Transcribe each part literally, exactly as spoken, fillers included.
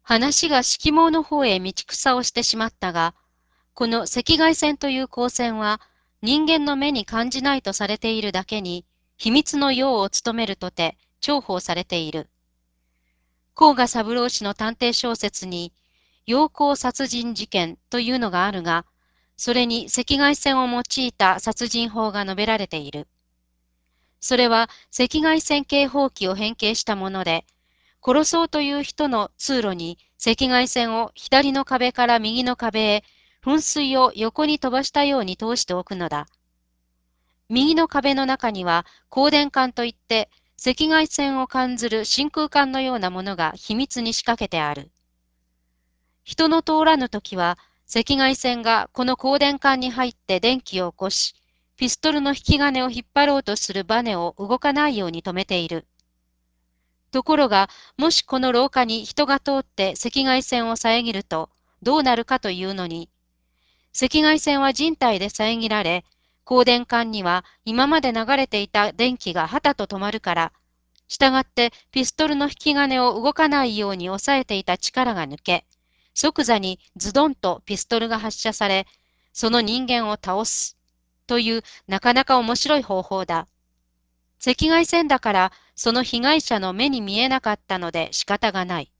話が色盲の方へ道草をしてしまったが、この赤外線という光線は人間の目に感じないとされているだけに、秘密の用を務めるとて重宝されている。甲賀三郎氏の探偵小説に、陽光殺人事件というのがあるが、それに赤外線を用いた殺人法が述べられている。それは赤外線警報器を変形したもので、殺そうという人の通路に赤外線を左の壁から右の壁へ噴水を横に飛ばしたように通しておくのだ。右の壁の中には光電管といって赤外線を感ずる真空管のようなものが秘密に仕掛けてある。人の通らぬときは赤外線がこの光電管に入って電気を起こし、ピストルの引き金を引っ張ろうとするバネを動かないように止めている。ところが、もしこの廊下に人が通って赤外線を遮ると、どうなるかというのに、赤外線は人体で遮られ、光電管には今まで流れていた電気がはたと止まるから、したがってピストルの引き金を動かないように抑えていた力が抜け、即座にズドンとピストルが発射され、その人間を倒す、というなかなか面白い方法だ。赤外線だからその被害者の目に見えなかったので仕方がない。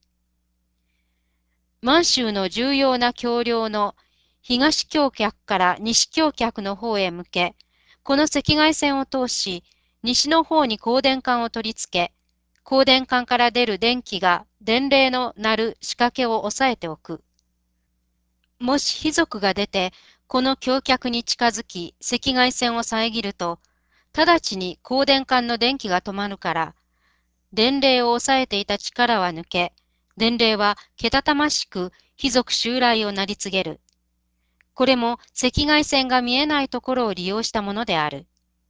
満州の重要な橋梁の東橋脚から西橋脚の方へ向け、この赤外線を通し、西の方に光電管を取り付け、光電管から出る電気が電鈴の鳴る仕掛けを押さえておく。もし卑族が出て、この橋脚に近づき赤外線を遮ると、直ちに光電管の電気が止まるから、伝令を抑えていた力は抜け、伝令はけたたましく貴族襲来をなり告げる。これも赤外線が見えないところを利用したものである。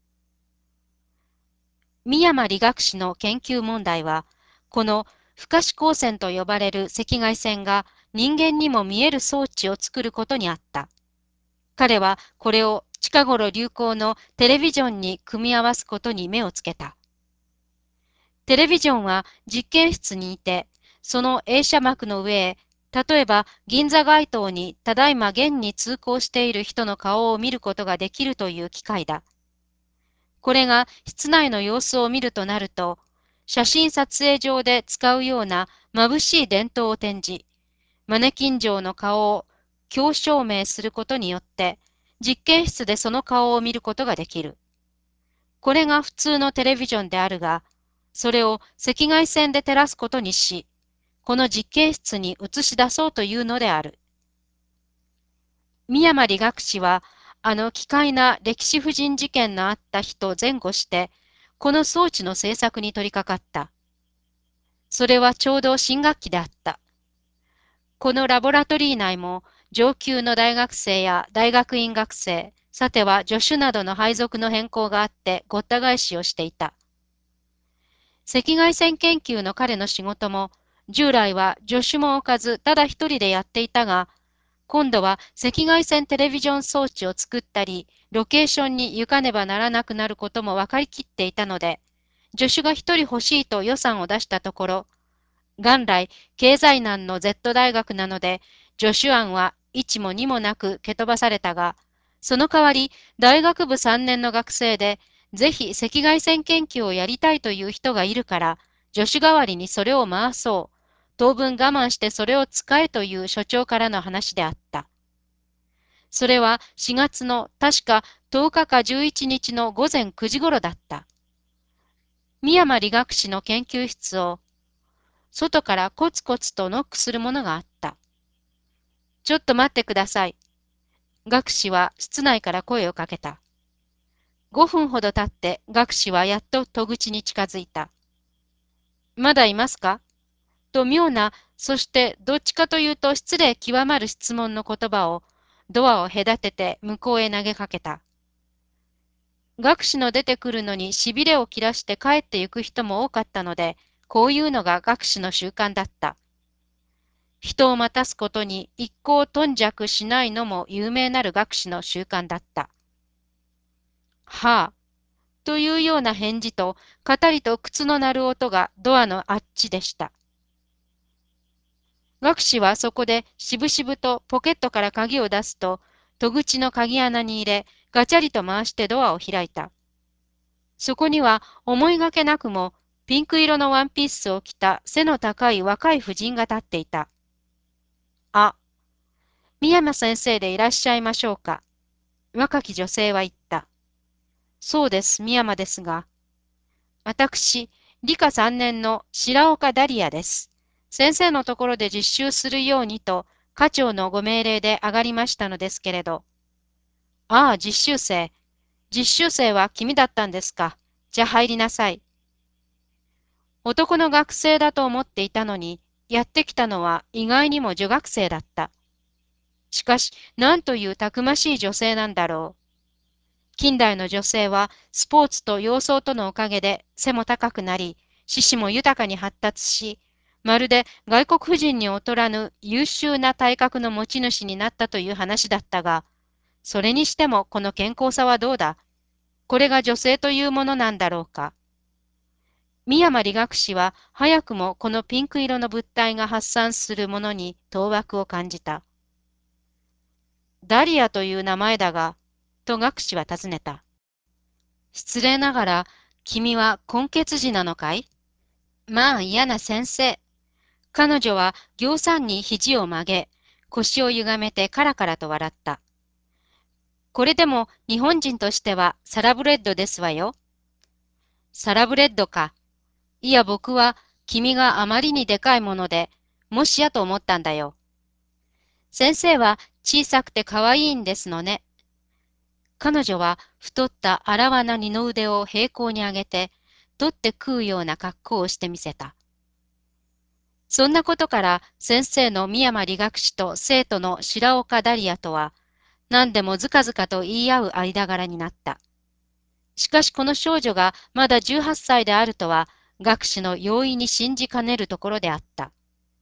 三山理学士の研究問題は、この不可視光線と呼ばれる赤外線が人間にも見える装置を作ることにあった。彼はこれを近頃流行のテレビジョンに組み合わすことに目をつけた。テレビジョンは実験室にいて、その映写幕の上へ、例えば銀座街頭にただいま現に通行している人の顔を見ることができるという機械だ。これが室内の様子を見るとなると、写真撮影上で使うような眩しい電灯を展示、マネキン上の顔を強照明することによって、実験室でその顔を見ることができる。これが普通のテレビジョンであるが、それを赤外線で照らすことにし、この実験室に映し出そうというのである。三山理学士は、あの奇怪な歴史婦人事件のあった日と前後して、この装置の製作に取り掛かった。それはちょうど新学期であった。このラボラトリー内も、上級の大学生や大学院学生、さては助手などの配属の変更があってごった返しをしていた。赤外線研究の彼の仕事も、従来は助手も置かずただ一人でやっていたが、今度は赤外線テレビジョン装置を作ったり、ロケーションに行かねばならなくなることも分かりきっていたので、助手が一人欲しいと予算を出したところ、元来経済難の Z 大学なので、助手案はいちもにもなく蹴飛ばされたが、その代わり大学部さんねんの学生で、ぜひ赤外線研究をやりたいという人がいるから、助手代わりにそれを回そう。当分我慢してそれを使えという所長からの話であった。それはしがつの確かとおかかじゅういちにちの午前くじごろだった。三山理学士の研究室を外からコツコツとノックするものがあった。ちょっと待ってください。学士は室内から声をかけた。ごふんほど経って学士はやっと戸口に近づいた。まだいますかと妙な、そしてどっちかというと失礼極まる質問の言葉をドアを隔てて向こうへ投げかけた。学士の出てくるのにしびれを切らして帰ってゆく人も多かったので、こういうのが学士の習慣だった。人を待たすことに一向頓着しないのも有名なる学士の習慣だった。はあ、というような返事と、かたりと靴の鳴る音がドアのあっちでした。 学士はそこでしぶしぶとポケットから鍵を出すと、戸口の鍵穴に入れ、ガチャリと回してドアを開いた。そこには思いがけなくもピンク色のワンピースを着た背の高い若い婦人が立っていた。あ、宮山先生でいらっしゃいましょうか。若き女性は言った。そうです、宮山ですが。私、理科さんねんの白岡ダリアです。先生のところで実習するようにと、課長のご命令で上がりましたのですけれど。ああ、実習生。実習生は君だったんですか。じゃあ入りなさい。男の学生だと思っていたのに、やってきたのは意外にも女学生だった。しかし、なんというたくましい女性なんだろう。近代の女性はスポーツと洋装とのおかげで背も高くなり、四肢も豊かに発達し、まるで外国婦人に劣らぬ優秀な体格の持ち主になったという話だったが、それにしてもこの健康さはどうだ。これが女性というものなんだろうか。三山理学士は早くもこのピンク色の物体が発散するものに当惑を感じた。ダリアという名前だが、と学士は尋ねた。失礼ながら、君は混血児なのかい？まあ嫌な先生。彼女は行さんに肘を曲げ、腰を歪めてカラカラと笑った。これでも日本人としてはサラブレッドですわよ。サラブレッドか。いや僕は君があまりにでかいもので、もしやと思ったんだよ。先生は小さくて可愛いんですのね。彼女は太ったあらわな二の腕を平行に上げて、取って食うような格好をしてみせた。そんなことから先生の三山理学士と生徒の白岡ダリアとは、何でもずかずかと言い合う間柄になった。しかしこの少女がまだじゅうはっさいであるとは、学士の容易に信じかねるところであった。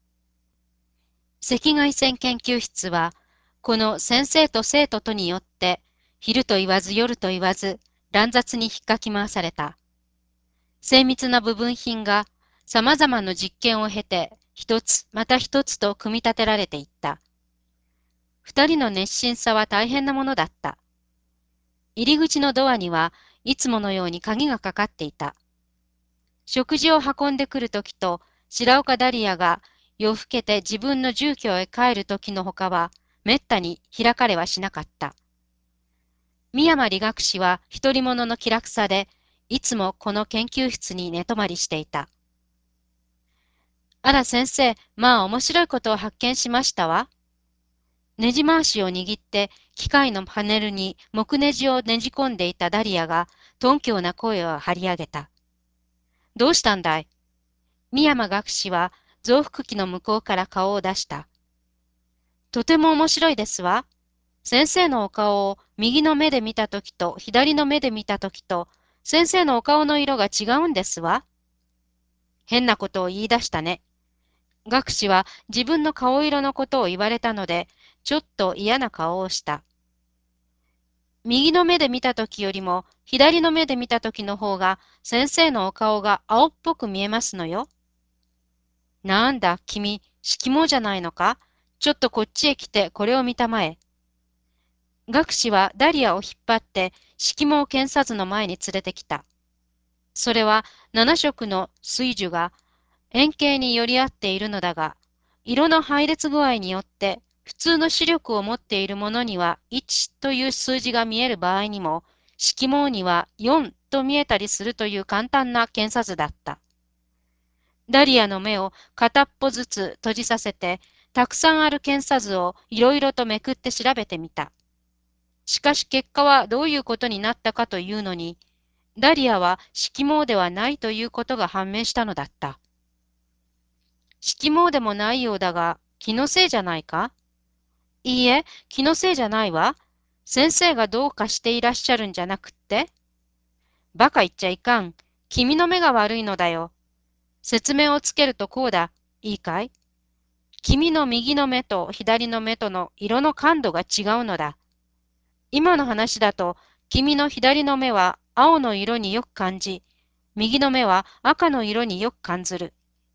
赤外線研究室は、この先生と生徒とによって、昼と言わず夜と言わず、乱雑に引っかき回された。精密な部分品が様々な実験を経て、一つまた一つと組み立てられていった。二人の熱心さは大変なものだった。入り口のドアにはいつものように鍵がかかっていた。食事を運んでくるときと、白岡ダリアが夜更けて自分の住居へ帰るときのほかは、めったに開かれはしなかった。三山理学士は独り者の気楽さで、いつもこの研究室に寝泊まりしていた。あら先生、まあ面白いことを発見しましたわ。ネジ回しを握って機械のパネルに木ネジをねじ込んでいたダリアが頓胸な声を張り上げた。どうしたんだい？三山学士は増幅器の向こうから顔を出した。とても面白いですわ。先生のお顔を右の目で見たときと左の目で見たときと先生のお顔の色が違うんですわ。変なことを言い出したね。学士は自分の顔色のことを言われたので、ちょっと嫌な顔をした。右の目で見たときよりも、左の目で見たときの方が、先生のお顔が青っぽく見えますのよ。なんだ、君、色盲じゃないのか？ちょっとこっちへ来てこれを見たまえ。学士はダリアを引っ張って、色盲検査図の前に連れてきた。それは七色の水樹が円形に寄り合っているのだが、色の配列具合によって普通の視力を持っているものにはいちという数字が見える場合にも、色盲にはよんと見えたりするという簡単な検査図だった。ダリアの目を片っぽずつ閉じさせて、たくさんある検査図をいろいろとめくって調べてみた。しかし結果はどういうことになったかというのに、ダリアは色盲ではないということが判明したのだった。色盲でもないようだが、気のせいじゃないか？いいえ、気のせいじゃないわ。先生がどうかしていらっしゃるんじゃなくって？バカ言っちゃいかん。君の目が悪いのだよ。説明をつけるとこうだ。いいかい？君の右の目と左の目との色の感度が違うのだ。今の話だと、君の左の目は青の色によく感じ、右の目は赤の色によく感ずる。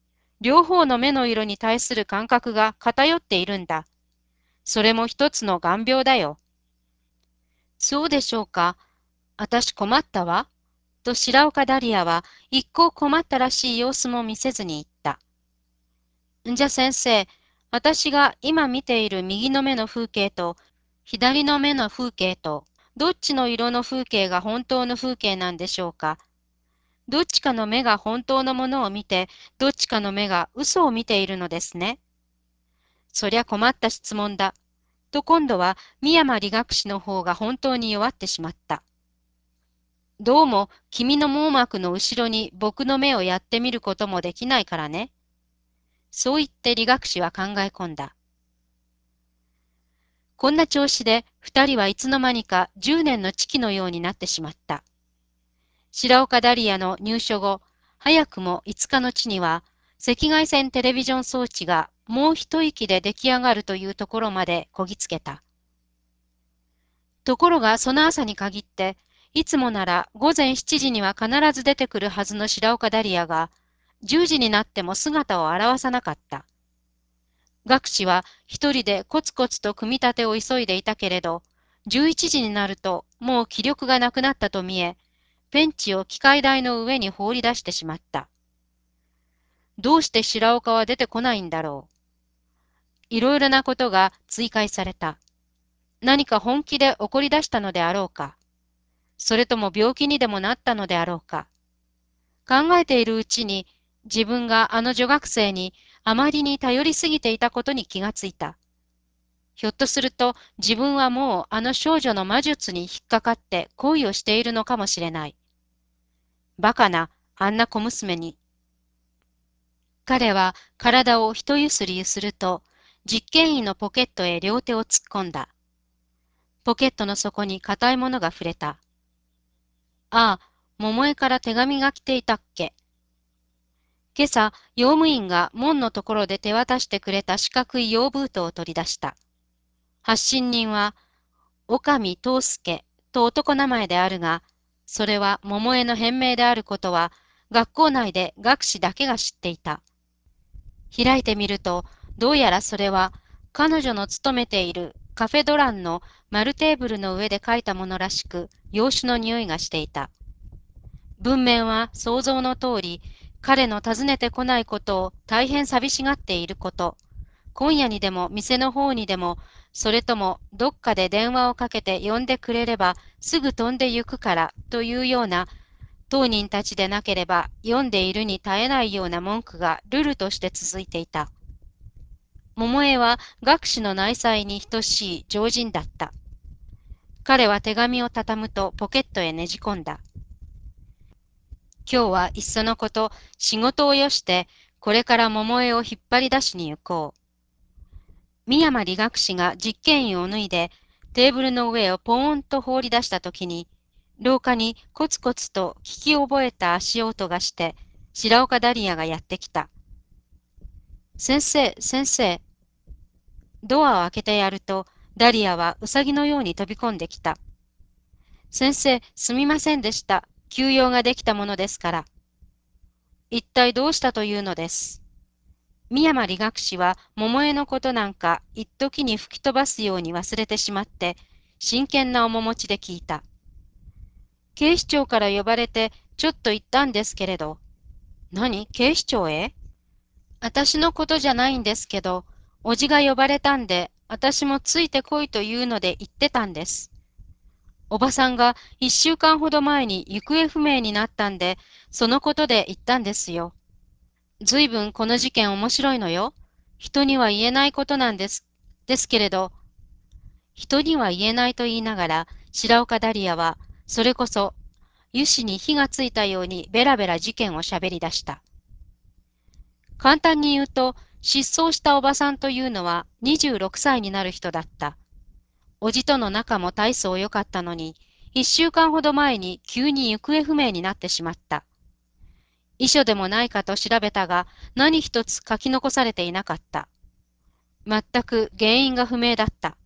両方の目の色に対する感覚が偏っているんだ。それも一つの眼病だよ。そうでしょうか。あたし困ったわ。と白岡ダリアは一向困ったらしい様子も見せずに言った。んじゃ先生、私が今見ている右の目の風景と左の目の風景とどっちの色の風景が本当の風景なんでしょうか。どっちかの目が本当のものを見て、どっちかの目が嘘を見ているのですね。そりゃ困った質問だ。と今度は深山理学士の方が本当に弱ってしまった。どうも君の網膜の後ろに僕の目をやってみることもできないからね。そう言って理学士は考え込んだ。こんな調子で二人はいつの間にか十年の知己のようになってしまった。白岡ダリアの入所後、早くも五日の地には赤外線テレビジョン装置がもう一息で出来上がるというところまでこぎつけた。ところがその朝に限って、いつもなら午前しちじには必ず出てくるはずの白岡ダリアが、じゅうじになっても姿を現さなかった。学士は一人でコツコツと組み立てを急いでいたけれど、じゅういちじになるともう気力がなくなったと見え、ペンチを機械台の上に放り出してしまった。どうして白岡は出てこないんだろう。いろいろなことが追回された。何か本気で怒り出したのであろうか。それとも病気にでもなったのであろうか。考えているうちに自分があの女学生にあまりに頼りすぎていたことに気がついた。ひょっとすると自分はもうあの少女の魔術に引っかかって恋をしているのかもしれない。バカな、あんな小娘に。彼は体を一ゆすりゆすると、実験員のポケットへ両手を突っ込んだ。ポケットの底に硬いものが触れた。ああ、桃江から手紙が来ていたっけ。今朝、用務員が門のところで手渡してくれた四角い用封筒を取り出した。発信人は、岡見藤助と男名前であるが、それは桃江の変名であることは、学校内で学士だけが知っていた。開いてみると、どうやらそれは、彼女の勤めているカフェドランの丸テーブルの上で書いたものらしく、洋酒の匂いがしていた。文面は想像の通り、彼の訪ねてこないことを大変寂しがっていること、今夜にでも店の方にでも、それともどっかで電話をかけて呼んでくれればすぐ飛んで行くからというような、当人たちでなければ読んでいるに耐えないような文句がルルとして続いていた。桃江は学士の内妻に等しい常人だった。彼は手紙を畳むとポケットへねじ込んだ。今日はいっそのこと、仕事をよして、これから桃江を引っ張り出しに行こう。深山理学士が実験員を脱いで、テーブルの上をポーンと放り出したときに、廊下にコツコツと聞き覚えた足音がして、白岡ダリアがやってきた。先生、先生。ドアを開けてやると、ダリアはウサギのように飛び込んできた。先生、すみませんでした。急用ができたものですから。一体どうしたというのです。深山理学士は桃江のことなんか一時に吹き飛ばすように忘れてしまって、真剣な面持ちで聞いた。警視庁から呼ばれてちょっと行ったんですけれど。何、警視庁へ。私のことじゃないんですけど、おじが呼ばれたんで、私もついてこいというので行ってたんです。おばさんが一週間ほど前に行方不明になったんで、そのことで行ったんですよ。ずいぶんこの事件面白いのよ。人には言えないことなんです。ですけれど、人には言えないと言いながら、白岡ダリアは、それこそ、油脂に火がついたようにベラベラ事件をしゃべり出した。簡単に言うと、失踪したおばさんというのはにじゅうろくさいになる人だった。おじとの仲も大層良かったのに、一週間ほど前に急に行方不明になってしまった。遺書でもないかと調べたが、何一つ書き残されていなかった。全く原因が不明だった。